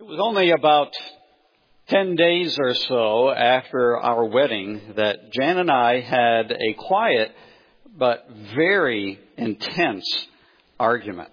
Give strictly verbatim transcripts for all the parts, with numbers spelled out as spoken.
It was only about ten days or so after our wedding that Jan and I had a quiet but very intense argument.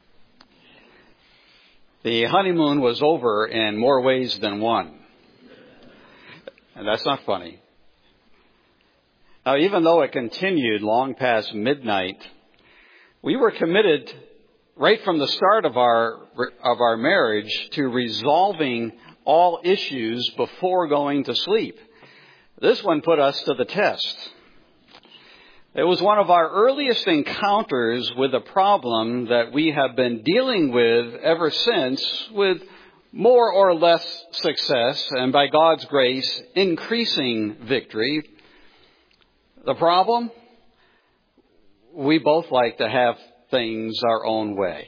The honeymoon was over in more ways than one. And that's not funny. Now, even though it continued long past midnight, we were committed right from the start of our of our marriage to resolving all issues before going to sleep. This one put us to the test. It was one of our earliest encounters with a problem that we have been dealing with ever since, with more or less success and, by God's grace, increasing victory. The problem? We both like to have things our own way.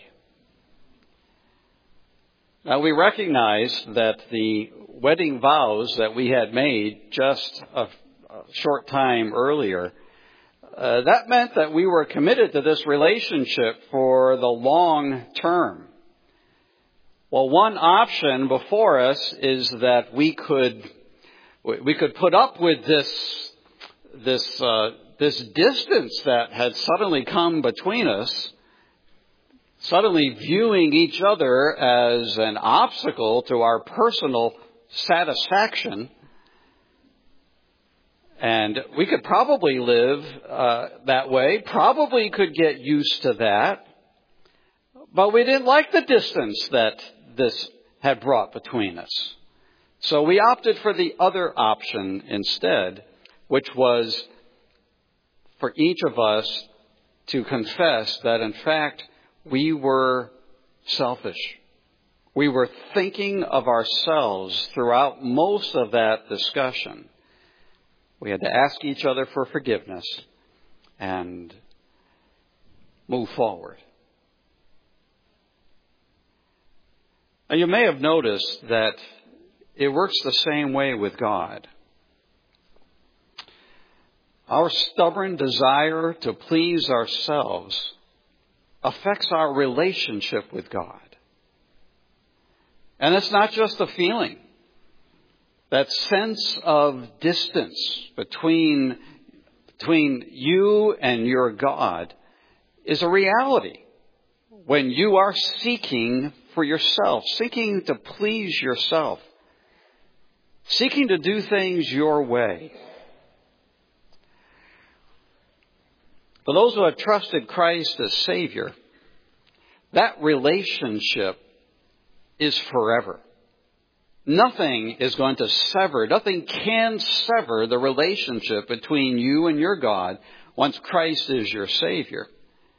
Now, we recognize that the wedding vows that we had made just a, a short time earlier, uh, that meant that we were committed to this relationship for the long term. Well, one option before us is that we could we could put up with this this uh, this distance that had suddenly come between us, suddenly viewing each other as an obstacle to our personal satisfaction. And we could probably live uh, that way, probably could get used to that. But we didn't like the distance that this had brought between us. So we opted for the other option instead, which was for each of us to confess that, in fact, we were selfish. We were thinking of ourselves throughout most of that discussion. We had to ask each other for forgiveness and move forward. Now, you may have noticed that it works the same way with God. Our stubborn desire to please ourselves affects our relationship with God. And it's not just a feeling. That sense of distance between, between you and your God is a reality when you are seeking for yourself, seeking to please yourself, seeking to do things your way. For those who have trusted Christ as Savior, that relationship is forever. Nothing is going to sever, nothing can sever the relationship between you and your God once Christ is your Savior.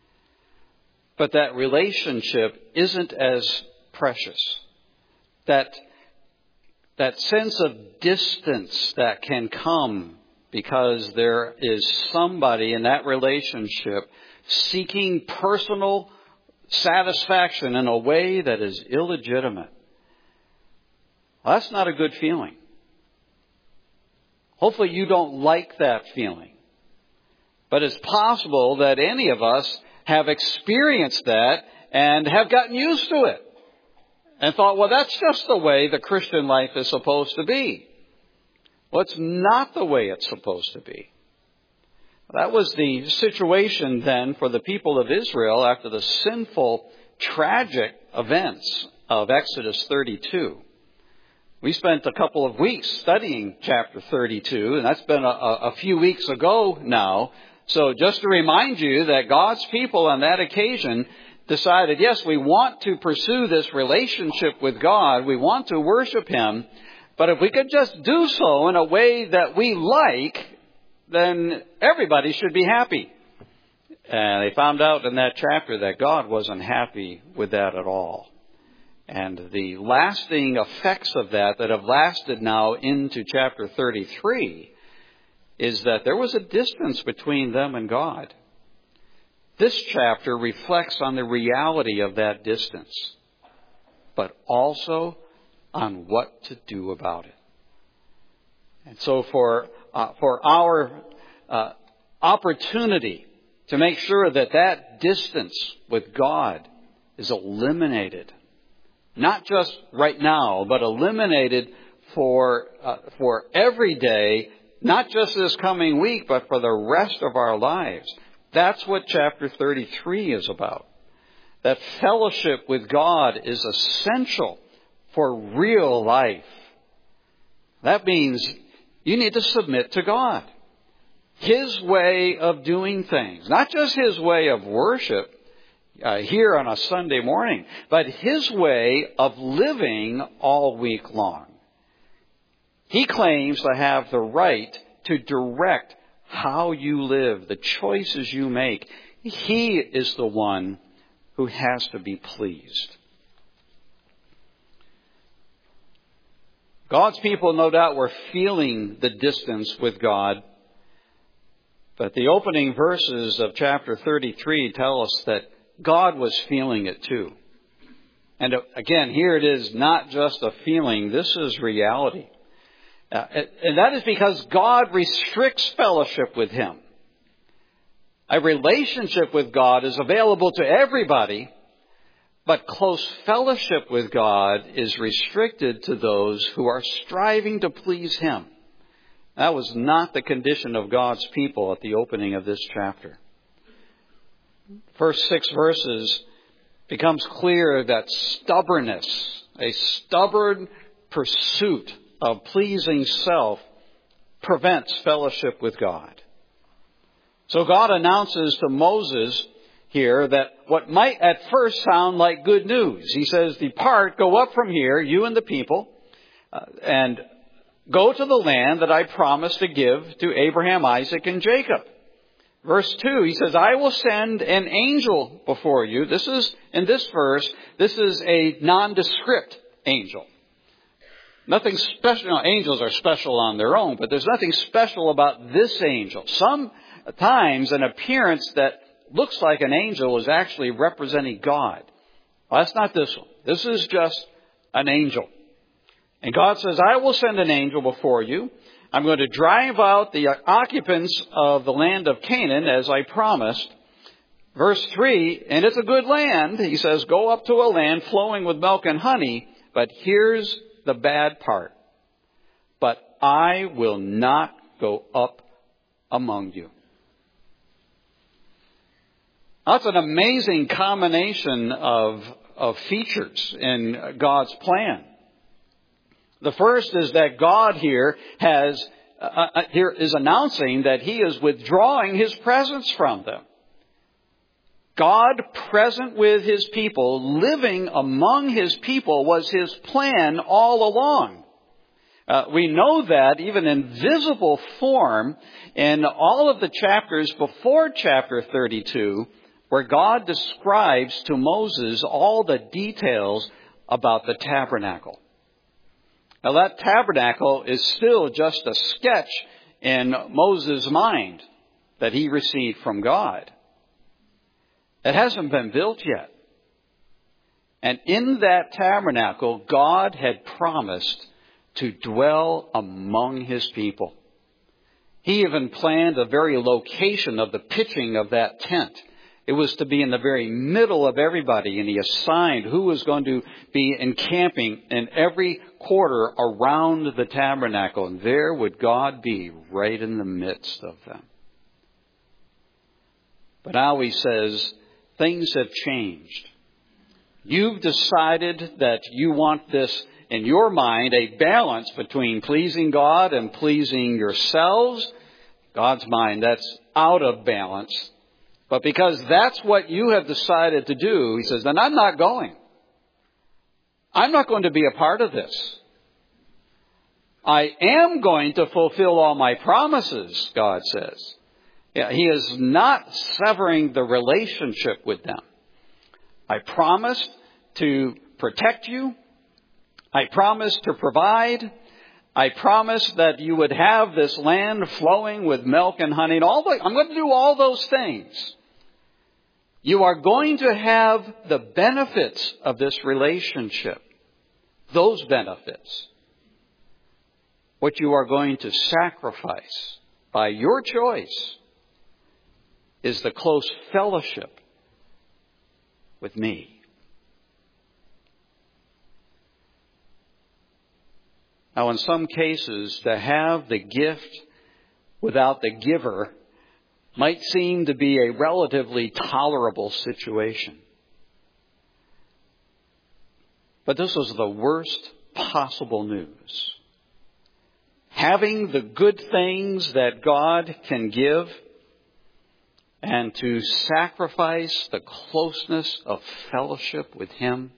But that relationship isn't as precious. That, that sense of distance that can come because there is somebody in that relationship seeking personal satisfaction in a way that is illegitimate. Well, that's not a good feeling. Hopefully you don't like that feeling. But it's possible that any of us have experienced that and have gotten used to it. And thought, well, that's just the way the Christian life is supposed to be. Well, it's not the way it's supposed to be. That was the situation then for the people of Israel after the sinful, tragic events of Exodus thirty-two. We spent a couple of weeks studying chapter thirty-two, and that's been a, a few weeks ago now. So just to remind you that God's people on that occasion decided, yes, we want to pursue this relationship with God. We want to worship Him. But if we could just do so in a way that we like, then everybody should be happy. And they found out in that chapter that God wasn't happy with that at all. And the lasting effects of that, that have lasted now into chapter thirty-three, is that there was a distance between them and God. This chapter reflects on the reality of that distance, but also on what to do about it. And so for uh, for our uh, opportunity to make sure that that distance with God is eliminated, not just right now, but eliminated for uh, for every day, not just this coming week, but for the rest of our lives. That's what chapter thirty-three is about. That fellowship with God is essential for real life. That means you need to submit to God. His way of doing things. Not just His way of worship uh, here on a Sunday morning, but His way of living all week long. He claims to have the right to direct how you live, the choices you make. He is the one who has to be pleased. God's people, no doubt, were feeling the distance with God. But the opening verses of chapter thirty-three tell us that God was feeling it too. And again, here it is not just a feeling, this is reality. Uh, and that is because God restricts fellowship with Him. A relationship with God is available to everybody, but close fellowship with God is restricted to those who are striving to please Him. That was not the condition of God's people at the opening of this chapter. First six verses becomes clear that stubbornness, a stubborn pursuit of pleasing self, prevents fellowship with God. So God announces to Moses here that what might at first sound like good news. He says, depart, go up from here, you and the people, uh, and go to the land that I promised to give to Abraham, Isaac, and Jacob. Verse two, he says, I will send an angel before you. This is, in this verse, this is a nondescript angel. Nothing special. No, angels are special on their own, but there's nothing special about this angel. Sometimes an appearance that looks like an angel is actually representing God. Well, that's not this one. This is just an angel. And God says, I will send an angel before you. I'm going to drive out the occupants of the land of Canaan as I promised. Verse three, and it's a good land. He says, go up to a land flowing with milk and honey. But here's the bad part. But I will not go up among you. That's an amazing combination of, of features in God's plan. The first is that God here has uh, here is announcing that He is withdrawing His presence from them. God present with His people, living among His people, was His plan all along. Uh, we know that even in visible form in all of the chapters before chapter thirty-two, where God describes to Moses all the details about the tabernacle. Now that tabernacle is still just a sketch in Moses' mind that he received from God. It hasn't been built yet. And in that tabernacle, God had promised to dwell among His people. He even planned the very location of the pitching of that tent. It was to be in the very middle of everybody, and He assigned who was going to be encamping in every quarter around the tabernacle, and there would God be right in the midst of them. But now He says, things have changed. You've decided that you want this, in your mind, a balance between pleasing God and pleasing yourselves. God's mind, that's out of balance. But because that's what you have decided to do, He says, then I'm not going. I'm not going to be a part of this. I am going to fulfill all my promises, God says. Yeah, He is not severing the relationship with them. I promised to protect you. I promised to provide. I promised that you would have this land flowing with milk and honey. And all the, I'm going to do all those things. You are going to have the benefits of this relationship. Those benefits. What you are going to sacrifice by your choice is the close fellowship with me. Now, in some cases, to have the gift without the giver might seem to be a relatively tolerable situation. But this was the worst possible news. Having the good things that God can give and to sacrifice the closeness of fellowship with Him.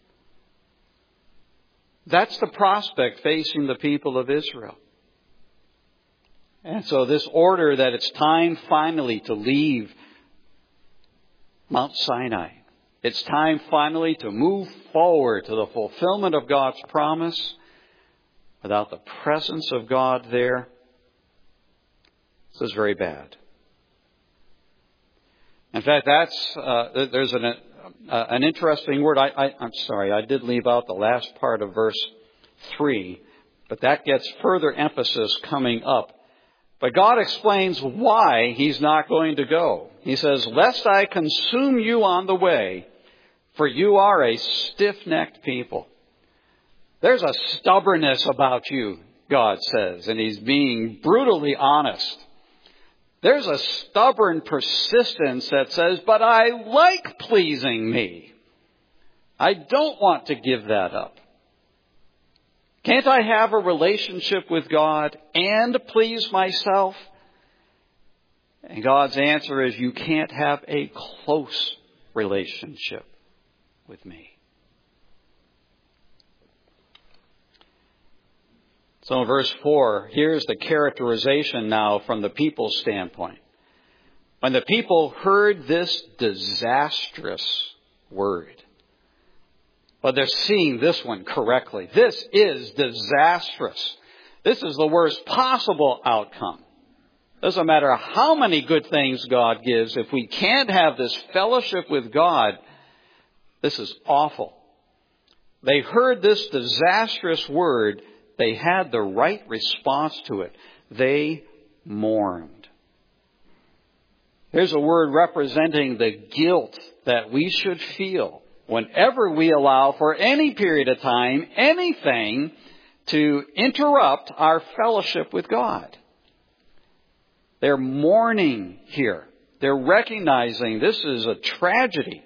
That's the prospect facing the people of Israel. And so this order that it's time finally to leave Mount Sinai. It's time finally to move forward to the fulfillment of God's promise without the presence of God there. This is very bad. In fact, that's uh, there's an uh, an interesting word. I, I, I'm sorry, I did leave out the last part of verse three, but that gets further emphasis coming up. But God explains why He's not going to go. He says, "Lest I consume you on the way, for you are a stiff-necked people." There's a stubbornness about you, God says, and He's being brutally honest. There's a stubborn persistence that says, but I like pleasing me. I don't want to give that up. Can't I have a relationship with God and please myself? And God's answer is, you can't have a close relationship with me. So in verse four, here's the characterization now from the people's standpoint. When the people heard this disastrous word, but they're seeing this one correctly. This is disastrous. This is the worst possible outcome. Doesn't matter how many good things God gives. If we can't have this fellowship with God, this is awful. They heard this disastrous word. They had the right response to it. They mourned. Here's a word representing the guilt that we should feel whenever we allow for any period of time, anything to interrupt our fellowship with God. They're mourning here. They're recognizing this is a tragedy.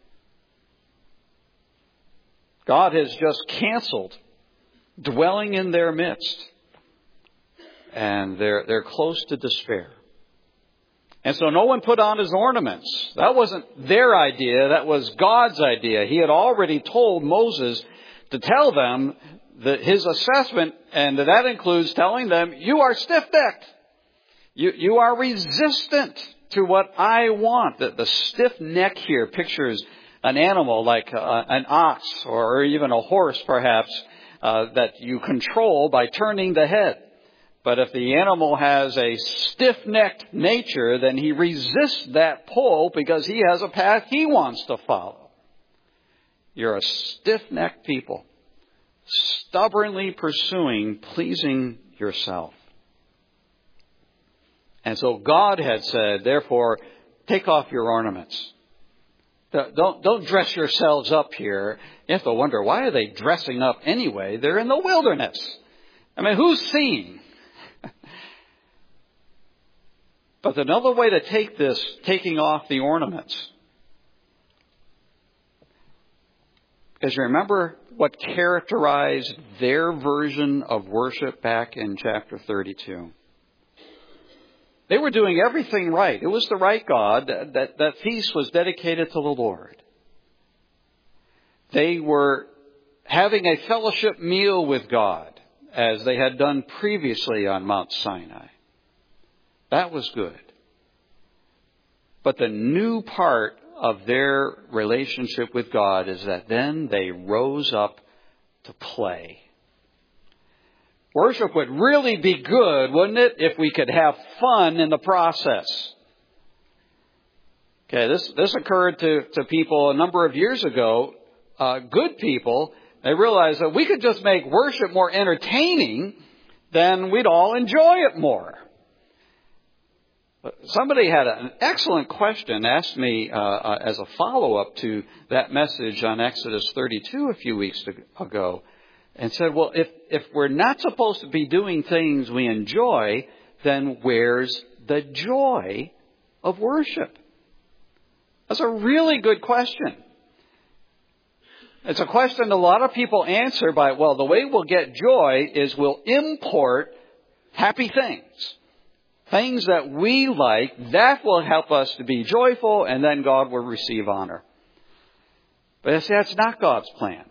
God has just canceled dwelling in their midst. And they're, they're close to despair. And so no one put on his ornaments. That wasn't their idea. That was God's idea. He had already told Moses to tell them that his assessment, and that includes telling them, you are stiff-necked. You, you are resistant to what I want. The, the stiff neck here pictures an animal like uh, an ox or even a horse perhaps, Uh, that you control by turning the head. But if the animal has a stiff-necked nature, then he resists that pull because he has a path he wants to follow. You're a stiff-necked people, stubbornly pursuing pleasing yourself. And so God had said, therefore, take off your ornaments. Don't, don't dress yourselves up here. You have to wonder, why are they dressing up anyway? They're in the wilderness. I mean, who's seeing? But another way to take this, taking off the ornaments, is remember what characterized their version of worship back in chapter thirty-two. They were doing everything right. It was the right God. That, that, that feast was dedicated to the Lord. They were having a fellowship meal with God, as they had done previously on Mount Sinai. That was good. But the new part of their relationship with God is that then they rose up to play. Worship would really be good, wouldn't it, if we could have fun in the process? Okay, this, this occurred to, to people a number of years ago. Uh, good people, they realized that we could just make worship more entertaining, then we'd all enjoy it more. Somebody had an excellent question asked me uh, uh, as a follow-up to that message on Exodus thirty-two a few weeks ago. and said, well, if, if we're not supposed to be doing things we enjoy, then where's the joy of worship? That's a really good question. It's a question a lot of people answer by, well, the way we'll get joy is we'll import happy things. Things that we like, that will help us to be joyful, and then God will receive honor. But that's not God's plan.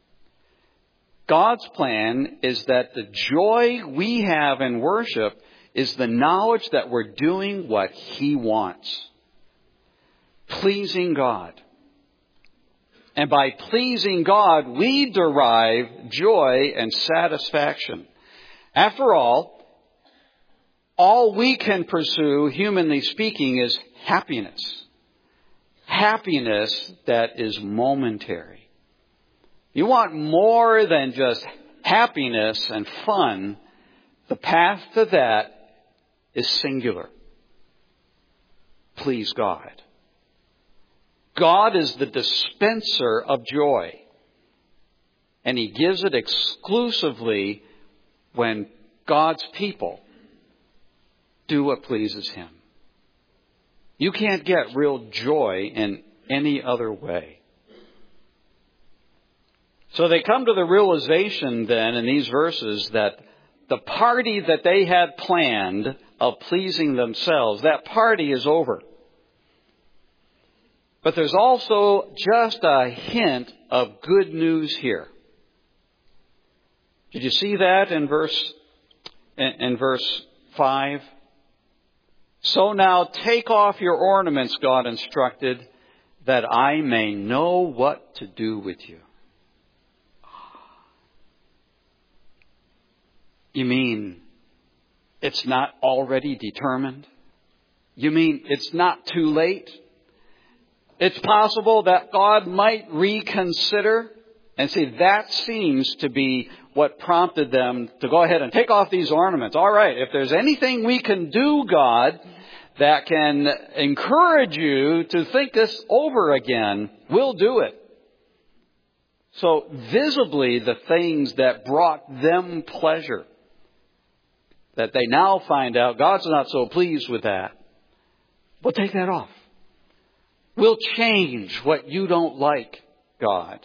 God's plan is that the joy we have in worship is the knowledge that we're doing what He wants. Pleasing God. And by pleasing God, we derive joy and satisfaction. After all, all we can pursue, humanly speaking, is happiness. Happiness that is momentary. You want more than just happiness and fun. The path to that is singular. Please God. God is the dispenser of joy. And He gives it exclusively when God's people do what pleases Him. You can't get real joy in any other way. So they come to the realization then in these verses that the party that they had planned of pleasing themselves, that party is over. But there's also just a hint of good news here. Did you see that in verse in, in verse five? So now take off your ornaments, God instructed, that I may know what to do with you. You mean it's not already determined? You mean it's not too late? It's possible that God might reconsider. And see, that seems to be what prompted them to go ahead and take off these ornaments. All right, if there's anything we can do, God, that can encourage you to think this over again, we'll do it. So visibly, the things that brought them pleasure, that they now find out God's not so pleased with that, we'll take that off. We'll change what you don't like, God.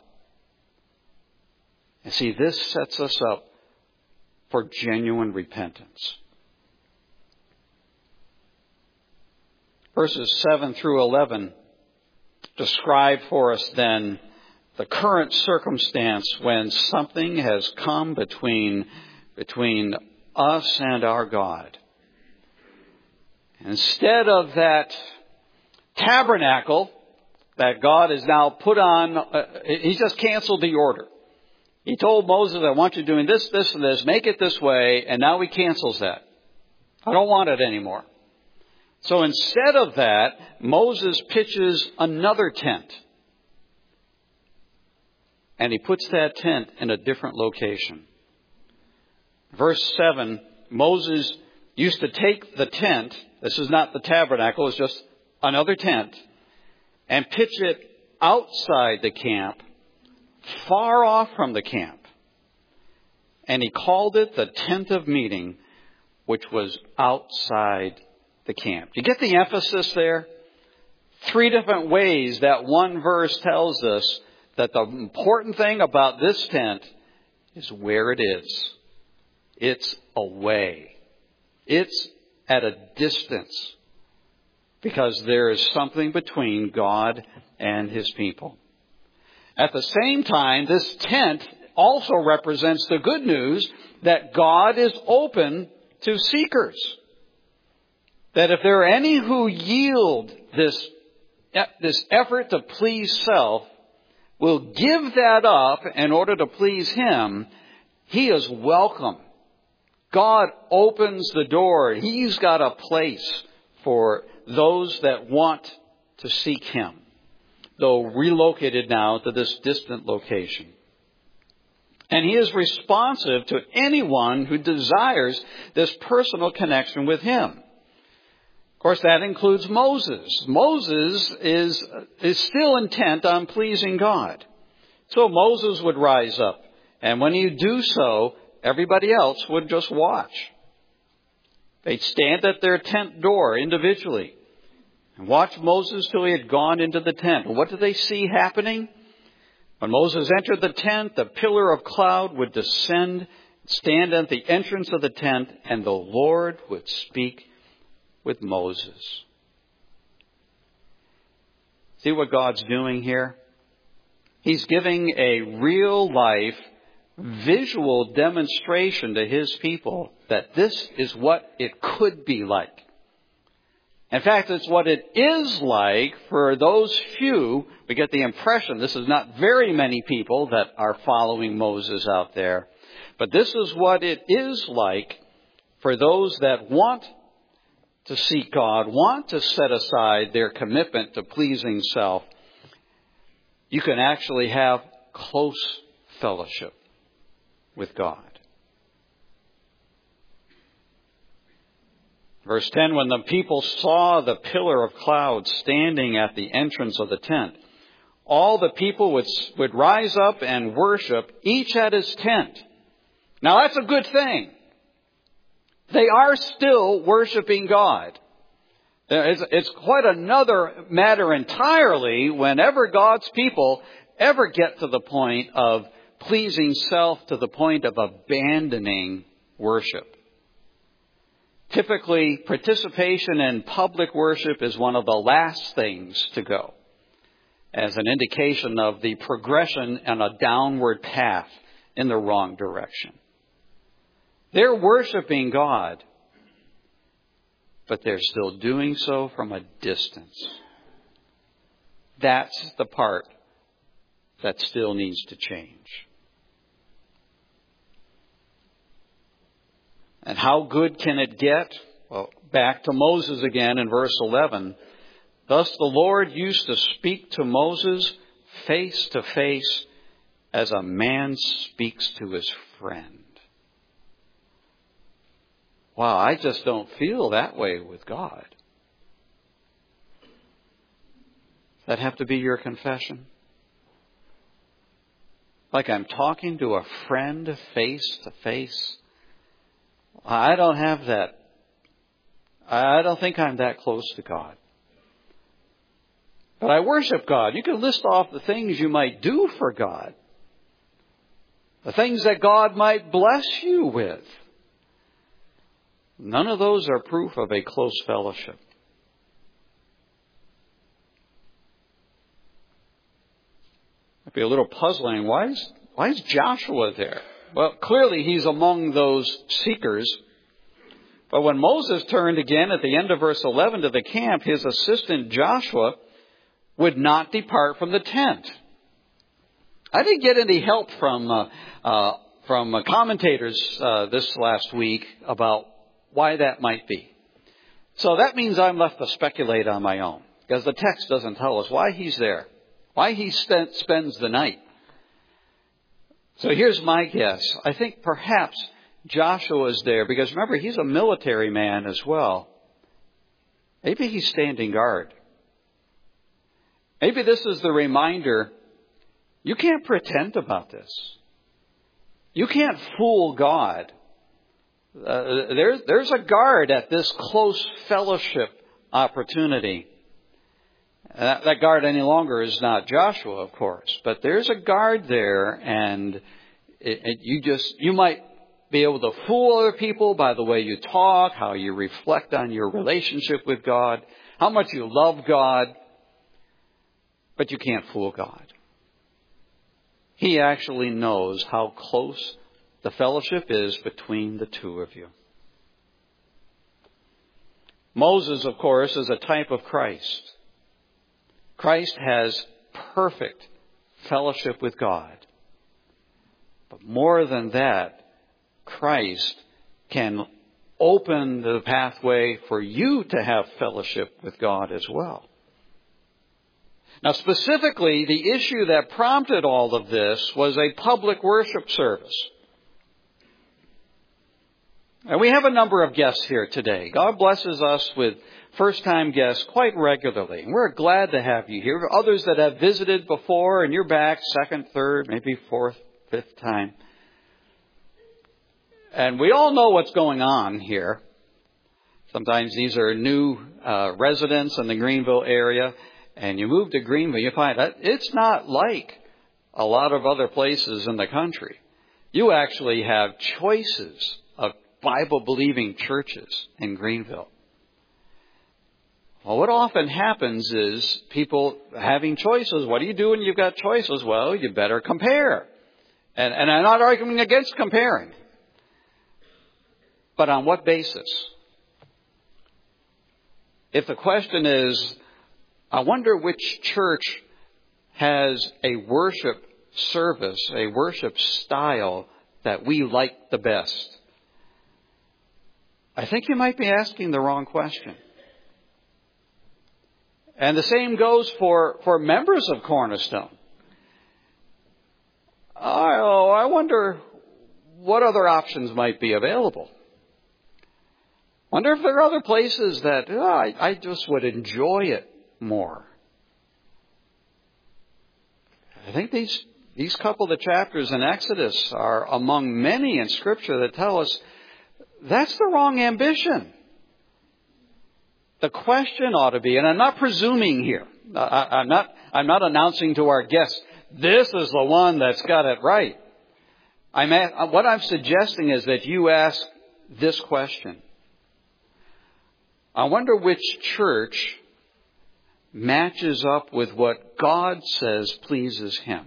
And see, this sets us up for genuine repentance. Verses seven through eleven describe for us then the current circumstance when something has come between, between us and our God. Instead of that tabernacle that God has now put on, uh, He's just canceled the order. He told Moses, I want you doing this, this, and this. Make it this way. And now He cancels that. I don't want it anymore. So instead of that, Moses pitches another tent. And he puts that tent in a different location. Verse seven, Moses used to take the tent. This is not the tabernacle. It's just another tent. And pitch it outside the camp, far off from the camp. And he called it the tent of meeting, which was outside the camp. Do you get the emphasis there? Three different ways that one verse tells us that the important thing about this tent is where it is. It's away. It's at a distance. Because there is something between God and His people. At the same time, this tent also represents the good news that God is open to seekers. That if there are any who yield this, this effort to please self, will give that up in order to please Him, He is welcome. God opens the door. He's got a place for those that want to seek Him, though relocated now to this distant location. And He is responsive to anyone who desires this personal connection with Him. Of course, that includes Moses. Moses is, is still intent on pleasing God. So Moses would rise up And when you do so, everybody else would just watch. They'd stand at their tent door individually and watch Moses till he had gone into the tent. And what did they see happening? When Moses entered the tent, the pillar of cloud would descend, stand at the entrance of the tent, and the Lord would speak with Moses. See what God's doing here? He's giving a real life, visual demonstration to His people that this is what it could be like. In fact, it's what it is like for those few. We get the impression this is not very many people that are following Moses out there. But this is what it is like for those that want to seek God, want to set aside their commitment to pleasing self. You can actually have close fellowship with God. Verse ten, when the people saw the pillar of cloud standing at the entrance of the tent, all the people would, would rise up and worship, each at his tent. Now that's a good thing. They are still worshiping God. It's, it's quite another matter entirely whenever God's people ever get to the point of pleasing self, to the point of abandoning worship. Typically, participation in public worship is one of the last things to go, as an indication of the progression on a downward path in the wrong direction. They're worshiping God, but they're still doing so from a distance. That's the part that still needs to change. And how good can it get? Well, back to Moses again in verse eleven. Thus the Lord used to speak to Moses face to face as a man speaks to his friend. Wow, I just don't feel that way with God. Does that have to be your confession? Like I'm talking to a friend face to face? I don't have that. I don't think I'm that close to God. But I worship God. You can list off the things you might do for God. The things that God might bless you with. None of those are proof of a close fellowship. It'd be a little puzzling. Why is, why is Joshua there? Well, clearly he's among those seekers. But when Moses turned again at the end of verse eleven to the camp, his assistant Joshua would not depart from the tent. I didn't get any help from uh, uh, from uh, commentators uh, this last week about why that might be. So that means I'm left to speculate on my own, because the text doesn't tell us why he's there, why he spent, spends the night. So here's my guess. I think perhaps Joshua is there because, remember, he's a military man as well. Maybe he's standing guard. Maybe this is the reminder, you can't pretend about this. You can't fool God. Uh, there's, there's a guard at this close fellowship opportunity. That, that guard any longer is not Joshua, of course, but there's a guard there, and it, it, you just you might be able to fool other people by the way you talk, how you reflect on your relationship with God, how much you love God, but you can't fool God. He actually knows how close the fellowship is between the two of you. Moses, of course, is a type of Christ. Christ has perfect fellowship with God. But more than that, Christ can open the pathway for you to have fellowship with God as well. Now, specifically, the issue that prompted all of this was a public worship service. And we have a number of guests here today. God blesses us with first-time guests quite regularly. And we're glad to have you here. Others that have visited before and you're back second, third, maybe fourth, fifth time. And we all know what's going on here. Sometimes these are new uh, residents in the Greenville area, and you move to Greenville, you find that it's not like a lot of other places in the country. You actually have choices of Bible-believing churches in Greenville. Well, what often happens is people having choices. What do you do when you've got choices? Well, you better compare. And, and I'm not arguing against comparing. But on what basis? If the question is, I wonder which church has a worship service, a worship style that we like the best, I think you might be asking the wrong question. And the same goes for, for members of Cornerstone. Oh, I wonder what other options might be available. Wonder if there are other places that oh, I, I just would enjoy it more. I think these these couple of chapters in Exodus are among many in Scripture that tell us that's the wrong ambition. The question ought to be, and I'm not presuming here. I, I'm not I'm not announcing to our guests, this is the one that's got it right. I'm at, what I'm suggesting is that you ask this question. I wonder which church matches up with what God says pleases Him.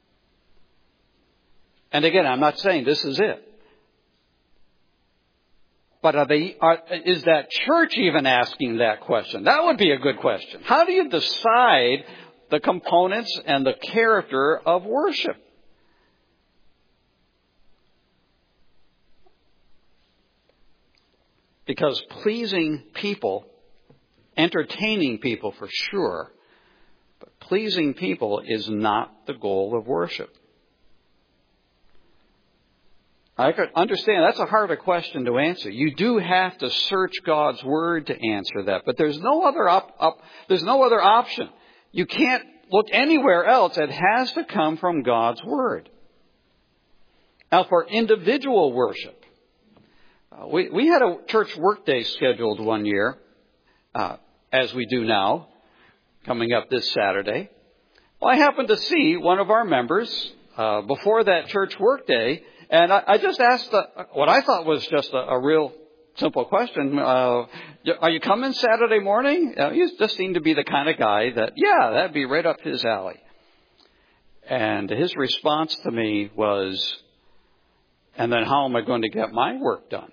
And again, I'm not saying this is it. But are they, are, is that church even asking that question? That would be a good question. How do you decide the components and the character of worship? Because pleasing people, entertaining people for sure, but pleasing people is not the goal of worship. I could understand that's a harder question to answer. You do have to search God's Word to answer that, but there's no other op, op, there's no other option. You can't look anywhere else. It has to come from God's Word. Now, for individual worship, uh, we we had a church workday scheduled one year, uh, as we do now, coming up this Saturday. Well, I happened to see one of our members uh, before that church workday. And I, I just asked the, what I thought was just a, a real simple question. Uh, are you coming Saturday morning? Uh, he just seemed to be the kind of guy that, yeah, that'd be right up his alley. And his response to me was, and then how am I going to get my work done?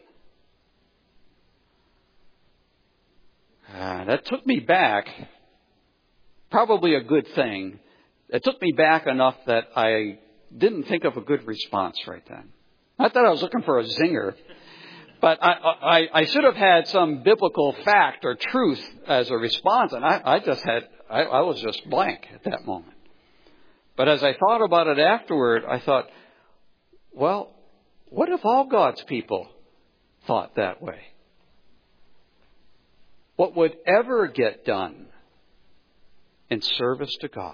Uh, that took me back, probably a good thing. It took me back enough that I didn't think of a good response right then. Not that I was looking for a zinger, but I, I, I should have had some biblical fact or truth as a response, and I, I just had, I, I was just blank at that moment. But as I thought about it afterward, I thought, well, what if all God's people thought that way? What would ever get done in service to God?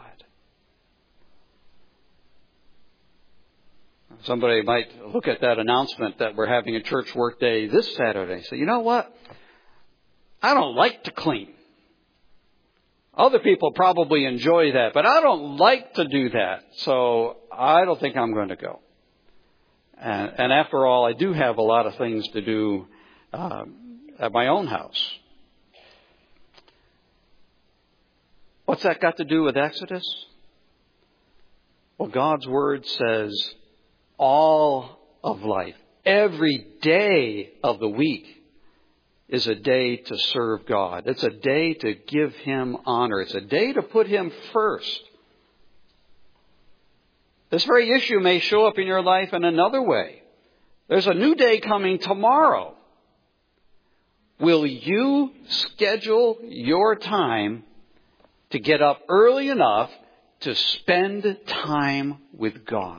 Somebody might look at that announcement that we're having a church work day this Saturday and say, you know what? I don't like to clean. Other people probably enjoy that, but I don't like to do that. So I don't think I'm going to go. And, and after all, I do have a lot of things to do uh, at my own house. What's that got to do with Exodus? Well, God's Word says all of life, every day of the week is a day to serve God. It's a day to give Him honor. It's a day to put Him first. This very issue may show up in your life in another way. There's a new day coming tomorrow. Will you schedule your time to get up early enough to spend time with God?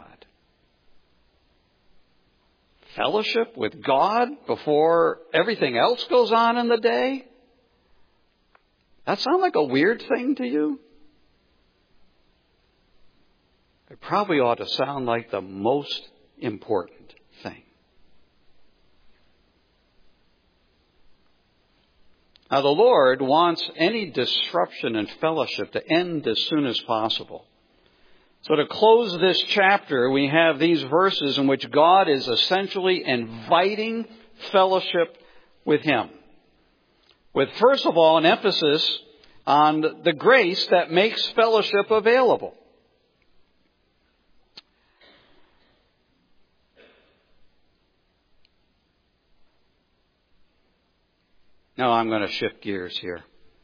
Fellowship with God before everything else goes on in the day? That sound like a weird thing to you? It probably ought to sound like the most important thing. Now, the Lord wants any disruption in fellowship to end as soon as possible. So to close this chapter, we have these verses in which God is essentially inviting fellowship with Him. With, first of all, an emphasis on the grace that makes fellowship available. Now I'm going to shift gears here.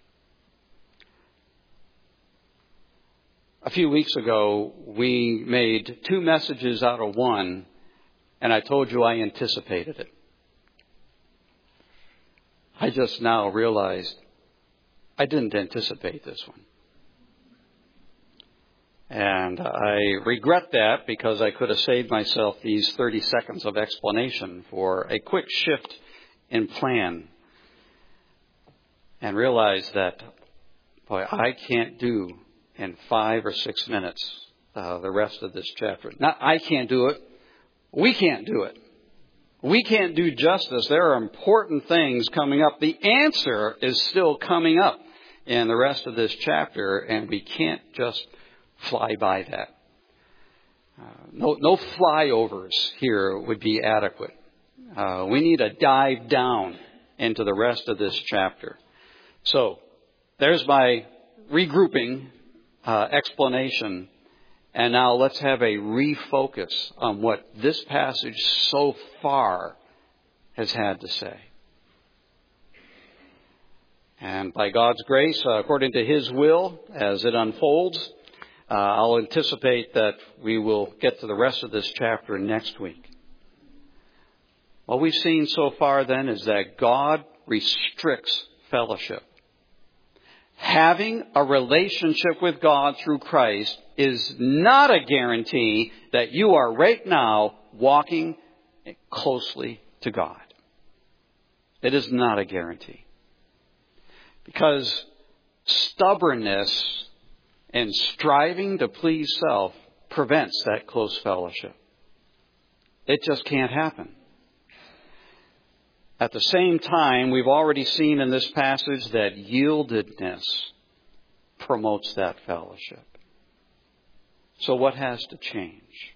A few weeks ago, we made two messages out of one, and I told you I anticipated it. I just now realized I didn't anticipate this one. And I regret that because I could have saved myself these thirty seconds of explanation for a quick shift in plan. And realize that, boy, I can't do in five or six minutes uh, the rest of this chapter. Not I can't do it. We can't do it. We can't do justice. There are important things coming up. The answer is still coming up in the rest of this chapter, and we can't just fly by that. Uh, no, no flyovers here would be adequate. Uh, we need to dive down into the rest of this chapter. So, there's my regrouping uh, explanation. And now let's have a refocus on what this passage so far has had to say. And by God's grace, uh, according to His will, as it unfolds, uh, I'll anticipate that we will get to the rest of this chapter next week. What we've seen so far then is that God restricts fellowship. Having a relationship with God through Christ is not a guarantee that you are right now walking closely to God. It is not a guarantee. Because stubbornness and striving to please self prevents that close fellowship. It just can't happen. At the same time, we've already seen in this passage that yieldedness promotes that fellowship. So what has to change?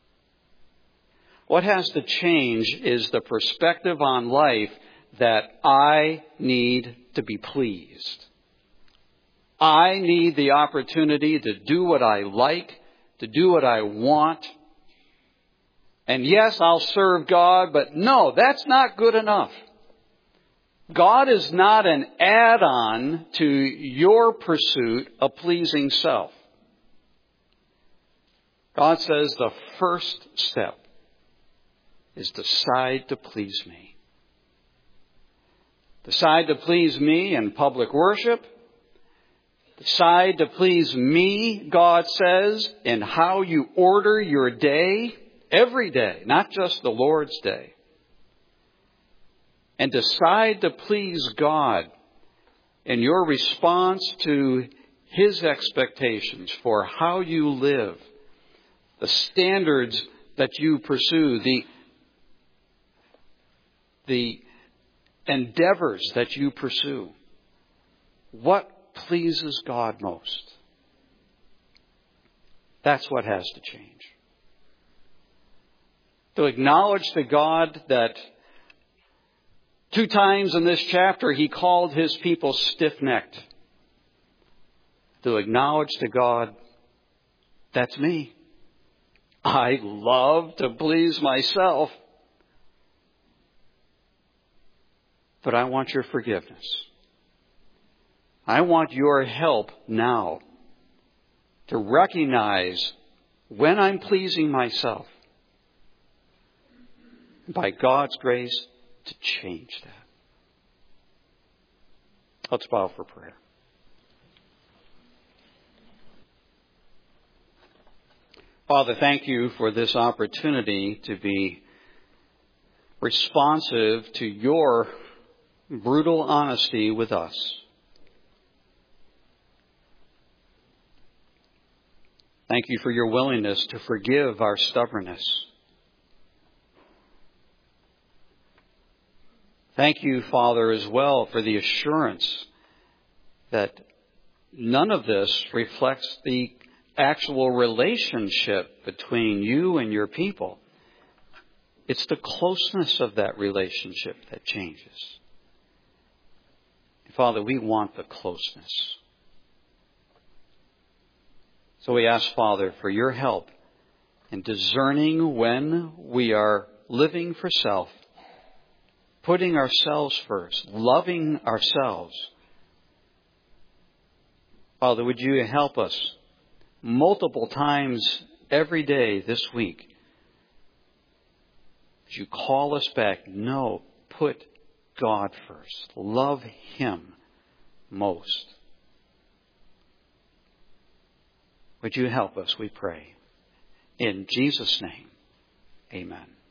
What has to change is the perspective on life that I need to be pleased. I need the opportunity to do what I like, to do what I want. And yes, I'll serve God, but no, that's not good enough. God is not an add-on to your pursuit of pleasing self. God says the first step is decide to please me. Decide to please me in public worship. Decide to please me, God says, in how you order your day. Every day, not just the Lord's day. And decide to please God in your response to His expectations for how you live, the standards that you pursue, the, the endeavors that you pursue. What pleases God most? That's what has to change. To acknowledge to God that two times in this chapter He called His people stiff-necked. To acknowledge to God, that's me. I love to please myself. But I want your forgiveness. I want your help now to recognize when I'm pleasing myself. By God's grace, to change that. Let's bow for prayer. Father, thank you for this opportunity to be responsive to your brutal honesty with us. Thank you for your willingness to forgive our stubbornness. Thank you, Father, as well for the assurance that none of this reflects the actual relationship between you and your people. It's the closeness of that relationship that changes. Father, we want the closeness. So we ask, Father, for your help in discerning when we are living for self, putting ourselves first, loving ourselves. Father, would you help us multiple times every day this week? Would you call us back? No, put God first. Love Him most. Would you help us, we pray. In Jesus' name, amen.